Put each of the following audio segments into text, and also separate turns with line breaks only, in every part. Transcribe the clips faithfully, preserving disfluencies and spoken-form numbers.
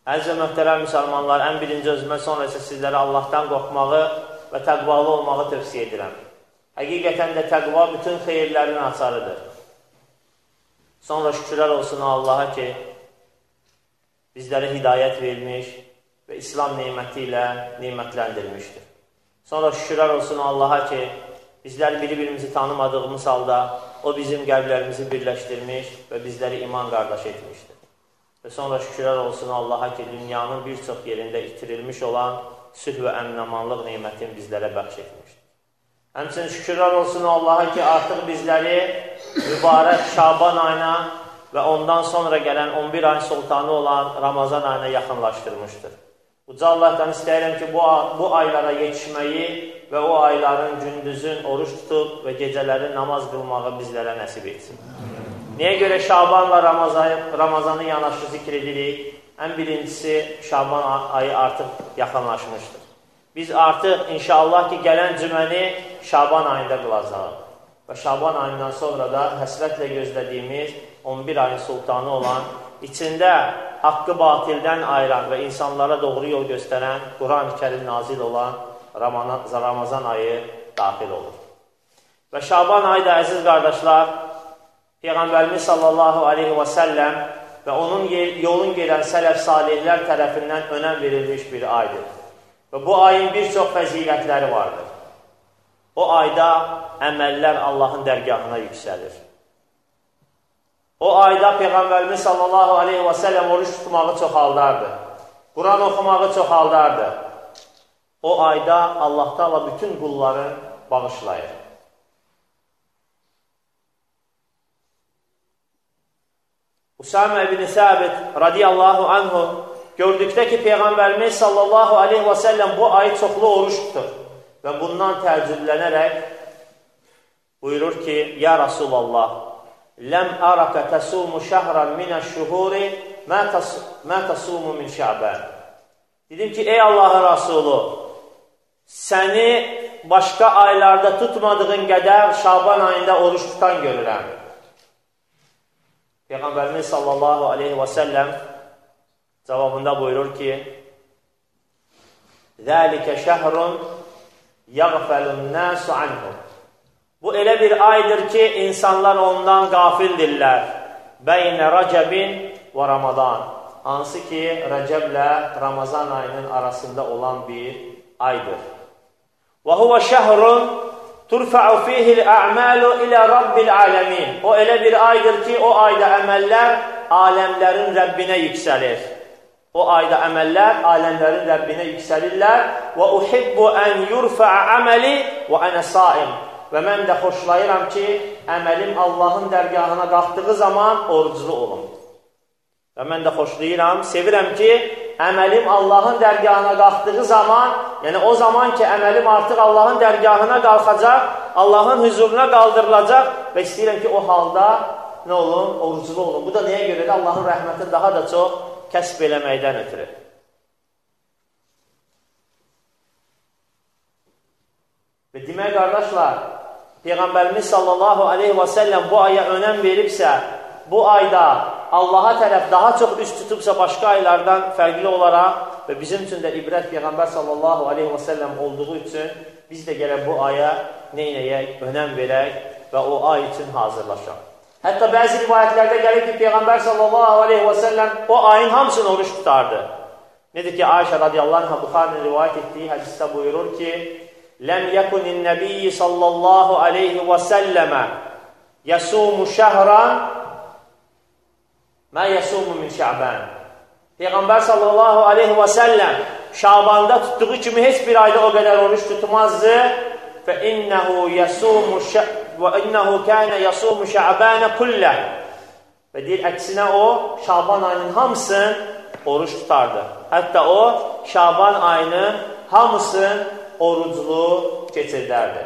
Əziz və möhtərəm müsəlmanlar, ən birinci özümə, sonra isə sizlərə Allahdan qorxmağı və təqvalı olmağı tövsiyə edirəm. Həqiqətən də təqva bütün xeyirlərin açarıdır. Sonra şükürlər olsun Allaha ki, bizlərə hidayət vermiş və İslam neməti ilə nemətləndirmişdir. Sonra şükürlər olsun Allaha ki, bizlər bir-birimizi tanımadığımız halda O bizim qəlblərimizi birləşdirmiş və bizləri iman qardaşı etmişdir. Və sonra şükürlər olsun Allaha ki, dünyanın bir çox yerində itirilmiş olan sülh və əmin-amanlıq neymətini bizlərə bəxş etmişdir. Həmçinin şükürlər olsun Allaha ki, artıq bizləri mübarək Şaban ayına və ondan sonra gələn on bir ayın sultanı olan Ramazan ayına yaxınlaşdırmışdır. Uca Allahdan istəyirəm ki, bu, bu aylara yetişməyi və o ayların gündüzün oruç tutub və gecələri namaz qılmağı bizlərə nəsib etsin. Niyə görə Şaban və Ramazanı, Ramazanı yanaşı zikr edirik? Ən birincisi, Şaban ayı artıq yaxınlaşmışdır. Biz artıq inşallah ki, gələn cüməni Şaban ayında qılacağıq. Və Şaban ayından sonra da həsrətlə gözlədiyimiz on bir ayın sultanı olan, içində haqqı batildən ayıran və insanlara doğru yol göstərən Quran-ı Kərim nazil olan Ramazan ayı daxil olur. Və Şaban ayı da əziz qardaşlar, Peyğəmbərimiz sallallahu aleyhi və səlləm və onun yolun gedən sələf salihlər tərəfindən önəm verilmiş bir aydır. Və bu ayın bir çox fəzilətləri vardır. O ayda əməllər Allahın dərgahına yüksəlir. O ayda Peyğəmbərimiz sallallahu aleyhi və səlləm oruç tutmağı çoxaldardı. Quran oxumağı çoxaldardı. O ayda Allah Taala bütün qulları bağışlayır. Usame ibn Sabit radiyallahu anhu gördükdə ki, Peyğəmbərimiz sallallahu aleyhi və səlləm bu ayı çoxlu oruç tutur və bundan təəccüblənərək buyurur ki, Ya Rasulallah, ləm araka təsumu şəhran minəş-şuhuri mə təsumu min şəbən. Dedim ki, ey Allahın Rasulü, səni başqa aylarda tutmadığın qədər Şaban ayında oruç tutan görürəm. Peyğəmbərimiz sallallahu aleyhi və səlləm cavabında buyurur ki, Zəlikə şəhrun yəğfəlun nəsu anhum. Bu elə bir aydır ki, insanlar ondan qafildirlər. Bəynə Rəcəbin və Ramadan. Hansı ki, Rəcəblə Ramazan ayının arasında olan bir aydır. Və huvə şəhrun turfa'u fihil a'malu ilə Rabbil aləmin. O elə bir aydır ki, o ayda əməllər aləmlərin Rəbbinə yüksəlir. O ayda əməllər aləmlərin Rəbbinə yüksəlirlər. Və uhibbu ən yurfa'a əməli və ənə saim. Və mən də xoşlayıram ki, əməlim Allahın dərgahına qalxdığı zaman oruclu olum. Və mən də xoşlayıram, sevirəm ki, əməlim Allahın dərgahına qalxdığı zaman, yəni o zaman ki, əməlim artıq Allahın dərgahına qalxacaq, Allahın huzuruna qaldırılacaq və istəyirəm ki, o halda nə olun? Oruclu olun. Bu da nəyə görə də Allahın rəhməti daha da çox kəsb eləməkdən ötürü. Və demək, qardaşlar, Peyğəmbərimiz sallallahu aleyhi və səlləm bu aya önəm veribsə, bu ayda Allaha tərəf daha çox üst tutubsa başqa aylardan fərqli olaraq və bizim üçün də ibrət Peyğəmbər sallallahu aleyhi və səlləm olduğu üçün biz də gələk bu aya neynəyək, önəm verək və o ay üçün hazırlaşaq. Hətta bəzi rivayətlərdə gəlir ki, Peyğəmbər sallallahu aleyhi və səlləm o ayın hamısını oruç tutardı. Nedir ki, Ayşə radiyallahu anh Buxarinin rivayət etdiyi hədisdə buyurur ki, Ləm yəkunin nəbiyyi sallallahu aleyhi və səlləmə yəsumu şəhran mə yəsumu min şəbən. Peyğəmbər sallallahu aleyhi və səlləm Şabanda tutduğu kimi heç bir ayda o qədər oruç tutmazdı. Fə innəhu yəsumu və innəhu kənə yəsumu şəbənə kullə. Və deyir, əksinə o Şaban ayının hamısını oruç tutardı. Hətta o Şaban ayının hamısını oruclu keçirdərdi.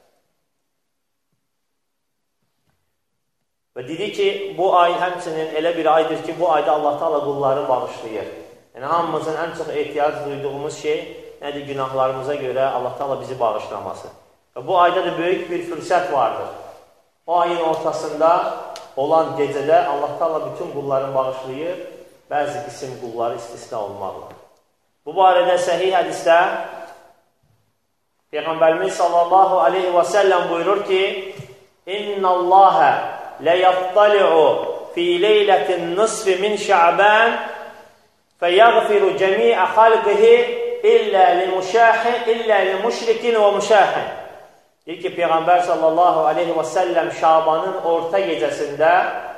Və dedi ki, bu ay həmçinin elə bir aydır ki, bu ayda Allah Taala qulları bağışlayır. Yəni, hamımızın ən çox ehtiyac duyduğumuz şey nədir? Günahlarımıza görə Allah Taala bizi bağışlaması. Və bu ayda da böyük bir fürsət vardır. O ayın ortasında olan gecədə Allah Taala bütün qullarını bağışlayır bəzi qism qulları istisna olmaqla. Bu barədə səhih hədisdə Peyğəmbərimiz sallallahu aleyhi və səlləm buyurur ki, İnna Allahə ləyattali'u fi leylətin nisfi min şə'bən fəyəğfiru cəmiə xalqihi illə li-müşahin, illə li-müşrikin və müşahin. Deyir ki, Peyğəmbər sallallahu aleyhi və səlləm Şabanın orta gecəsində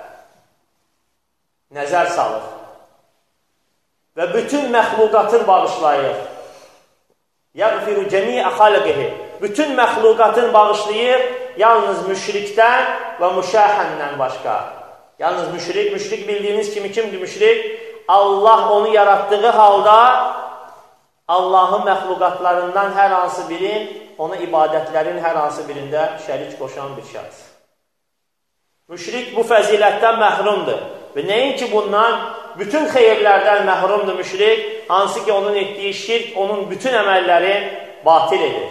nəzər salır və bütün məxluqatın bağışlayır. Yəğfiru cəmiə xalqihi. Bütün məxluqatın bağışlayır, yalnız müşrikdən və müşahəndən başqa. Yalnız müşrik, müşrik bildiyiniz kimi kimdir müşrik? Allah onu yaratdığı halda Allahın məxluqatlarından hər hansı biri, ona ibadətlərin hər hansı birində şərik qoşan bir şəxs. Müşrik bu fəzilətdən məhrumdur. Və nəinki bundan, bütün xeyirlərdən məhrumdur müşrik, hansı ki onun etdiyi şirk, onun bütün əməlləri batil edir.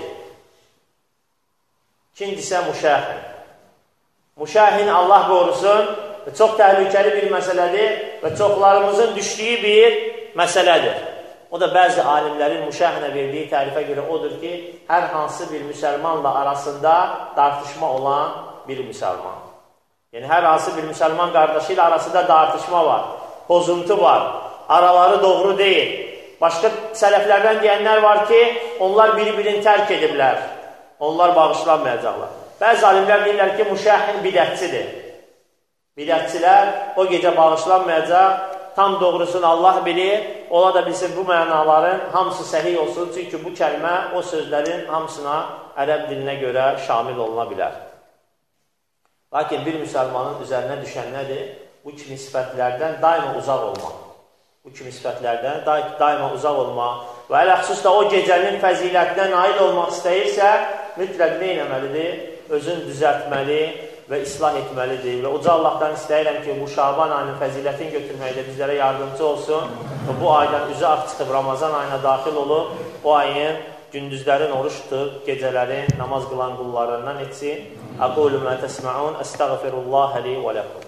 İkincisi müşahin. Müşahin Allah qorusun, çox təhlükəli bir məsələdir və çoxlarımızın düşdüyü bir məsələdir. O da bəzi alimlərin müşahinə verdiyi tərifə görə odur ki, hər hansı bir müsəlmanla arasında tartışma olan bir müsəlman. Yəni, hər hansı bir müsəlman qardaşı ilə arasında tartışma var, pozuntu var, araları doğru deyil. Başqa sələflərdən deyənlər var ki, onlar bir-birini tərk ediblər, onlar bağışlanmayacaqlar. Bəzi alimlər deyirlər ki, müşahin bidətçidir. Bidətçilər o gecə bağışlanmayacaq, tam doğrusunu Allah bilir, ola da bilsin bu mənaların hamısı səhih olsun, çünki bu kəlmə o sözlərin hamısına ərəb dilinə görə şamil oluna bilər. Lakin bir müsəlmanın üzərinə düşən nədir? Bu kimi sifətlərdən daima uzaq olmaq. Bu kimi sifətlərdən daima uzaq olmaq və ələxsus da o gecənin fəzilətinə nail olmaq istəyirsə, mütləq nə etməlidir? Özünü düzəltməli və islah etməlidir. Və uca Allahdan istəyirəm ki, bu Şaban ayının fəzilətini götürməkdə bizlərə yardımcı olsun və bu aydan üzü ağ çıxıb Ramazan ayına daxil olub, o ayın gündüzlərin oruç tutub, gecələrin namaz qılan qullarından etsin. Aqulu mə təsməun, əstəğfirullahə li və ləkum.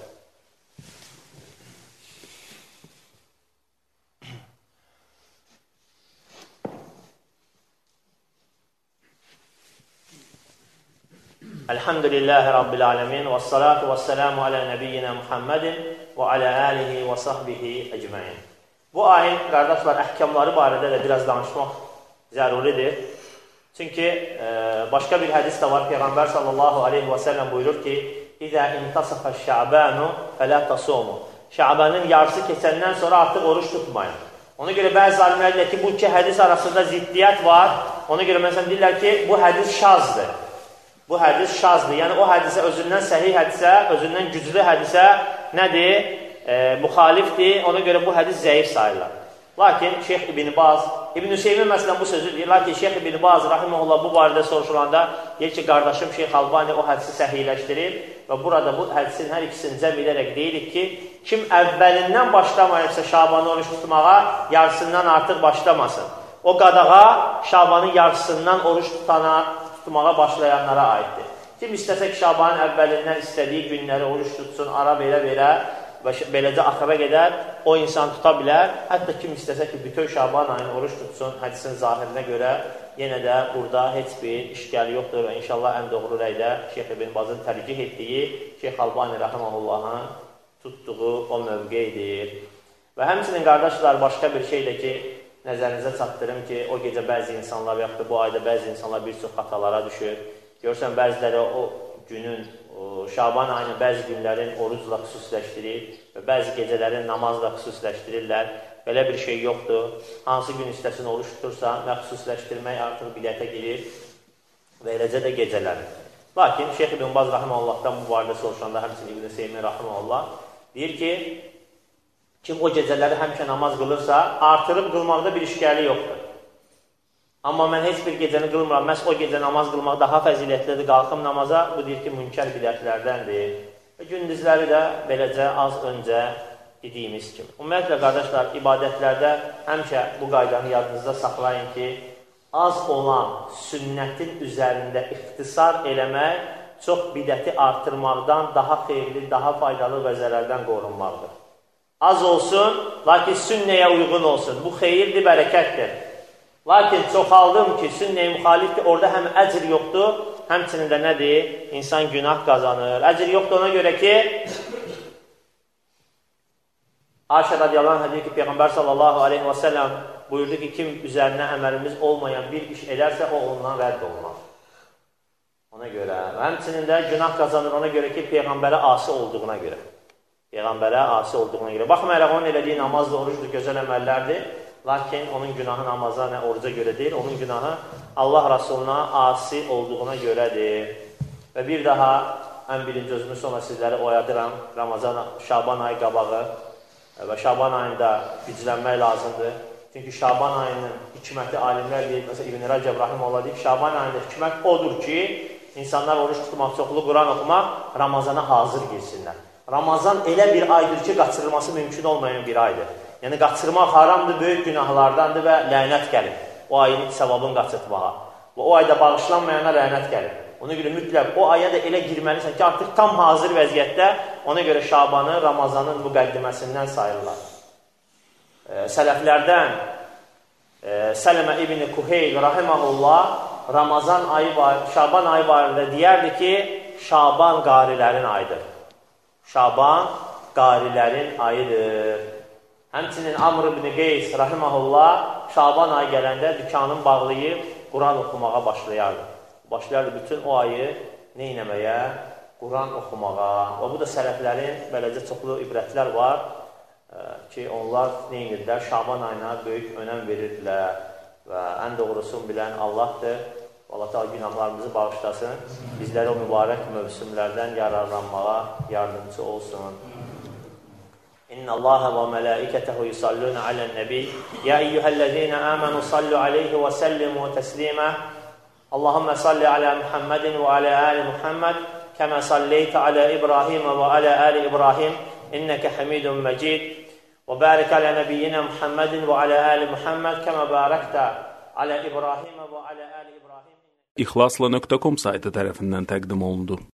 Elhamdülillahi Rabbil alemin və salatu və selamu alə nəbiyyina Muhammedin və alə alihi və sahbihi əcməin. Bu ayın, qardaşlar, əhkamları barədə də biraz danışmaq zəruridir. Çünki e, başqa bir hədis də var. Peyğəmbər sallallahu aleyhi və səlləm buyurur ki, İzə intasafə şə'bənu fələ tasumu. Şə'bənin yarısı keçəndən sonra artıq oruç tutmayın. Ona görə bəzi alimlər deyirlər ki, bu iki hədis arasında ziddiyyət var. Ona görə məsələn deyirlər ki, bu hədis şazdır. Bu hədis şazdır. Yəni o hədisə, özündən səhih hədisə, özündən güclü hədisə nədir? E, müxalifdir. Ona görə bu hədis zəif sayılır. Lakin Şeyx İbn Baz, İbn Hüseymin məsələn bu sözü deyir. Lakin Şeyx İbn Baz, rahiməhullah, bu barədə soruşulanda deyir ki, qardaşım Şeyx Albani o hədisi səhihləşdirir və burada bu hədisin hər ikisini cəm edərək deyirik ki, kim əvvəlindən başlamayıbsa Şabanı oruç tutmağa, yarısından artıq başlamasın. O qadağa Şabanın yarısından oruç tutana, tutmağa başlayanlara aiddir. Kim istəsə ki, Şabanın əvvəlindən istədiyi günləri oruç tutsun, ara verə-verə və beləcə axıra gedər, o insan tuta bilər. Hətta kim istəsə ki, bütün Şaban ayını oruç tutsun, hədisin zahirinə görə, yenə də burada heç bir işgəl yoxdur və inşallah ən doğru rəydə Şeyx İbn Bazın tərcih etdiyi Şeyx Albani rahiməhullahın tutduğu o mövqeyidir. Və həmçinin qardaşlar, başqa bir şey də ki, nəzərinizə çatdırım ki, o gecə bəzi insanlar və yaxud da bu ayda bəzi insanlar bir çox xatalara düşür. Görürsən, bəziləri o günün, o Şaban ayını bəzi günlərin orucla xüsusiləşdirir və bəzi gecələrin namazla xüsusiləşdirirlər. Belə bir şey yoxdur. Hansı gün istəsin oruç tutursa, məxsusləşdirmək artıq bidətə girir və eləcə də gecələr. Lakin Şeyx İbn Baz rahiməhullahdan bu barədə soruşanda, həmçinin İbn Hüseymin rahiməhullah deyir ki, kim o gecələri həmişə namaz qılırsa, artırıb qılmaqda bir işgəli yoxdur. Amma mən heç bir gecəni qılmıram, məhz o gecə namaz qılmaq daha fəzilətlidir, qalxım namaza, bu deyir ki, münkər bidətlərdəndir. Və gündüzləri də beləcə az öncə dediyimiz kimi. Ümumiyyətlə, qardaşlar, ibadətlərdə həmişə bu qaydanı yadınızda saxlayın ki, az olan sünnətin üzərində ixtisar eləmək çox bidəti artırmaqdan daha xeyirli, daha faydalı və zərərdən qorunmaqdır. Az olsun, lakin sünnəyə uyğun olsun. Bu xeyirdir, bərəkətdir. Lakin çoxaldım ki, sünnəyə müxalifdir, orada həm əcr yoxdur, həmçinin də nədir? İnsan günah qazanır. Əcr yoxdur ona görə ki, Ayşə radiyallahu anh deyir ki, Peyğəmbər sallallahu aleyhi və səlləm buyurdu ki, kim üzərinə əməlimiz olmayan bir iş edərsə, o ondan rədd olunur. Ona görə, həmçinin də günah qazanır ona görə ki, Peyğəmbərə asi olduğuna görə. Peyğəmbərə asi olduğuna görə. Baxmayaraq, onun elədiyi namazla orucdur, gözəl əməllərdir. Lakin onun günahı namaza, nə oruca görə deyil, onun günahı Allah Rasuluna asi olduğuna görədir. Və bir daha, ən birinci özümü sonra sizləri oyadıram, Ramazan, Şaban ayı qabağı və Şaban ayında güclənmək lazımdır. Çünki Şaban ayının hikməti alimlər deyir, məsələn, İbn Rəcəb Rahimullah deyir, Şaban ayında hikmət odur ki, insanlar oruç tutmaq, çoxlu Quran oxumaq, Ramazana hazır girsinlər. Ramazan elə bir aydır ki, qaçırılması mümkün olmayan bir aydır. Yəni, qaçırmaq haramdır, böyük günahlardandır və lənət gəlir. O ayın səvabını qaçırtmağa. Və o ayda bağışlanmayana lənət gəlir. Ona görə mütləq o aya da elə girməlisən ki, artıq tam hazır vəziyyətdə, ona görə Şabanı Ramazanın müqəddiməsindən sayırlar. E, sələflərdən e, Sələmə İbn Kuheyl rahiməhullah Ramazan ayı var, Şaban ayı barədə deyərdi ki, Şaban qarilərin ayıdır. Şaban qarilərin ayıdır. Həmçinin Amr ibn Qeys rahiməhullah Şaban ayı gələndə dükkanını bağlayıb Quran oxumağa başlayardı. Başlayardı bütün o ayı neynəməyə? Quran oxumağa. Və bu da sələflərin beləcə çoxlu ibrətlər var ki, onlar neynirlər? Şaban ayına böyük önəm verirdilər və ən doğrusunu bilən Allahdır. Allah da günahlarımızı bağışlasın. Bizləri o mübarək mövsümlərdən yararlanmağa yardımcı olsun. İnna Allaha və mələikətəhu yusalluna alən nəbi. Ya eyyuhəl-ləzīnə əmənu sallu aleyhi və səllimu təslimə. Allahümmə salli alə Muhammedin və alə əli Muhammed kəmə salleytə alə İbrahim və alə əli İbrahim innəkə həmidun məcid. Və bərik alə nəbiyyinə Muhammedin və alə əli Muhammed kəmə bərəkdə alə İbrahim və alə əli İbrahim.
İxlasla nöqtə com saytı tərəfindən təqdim olundu.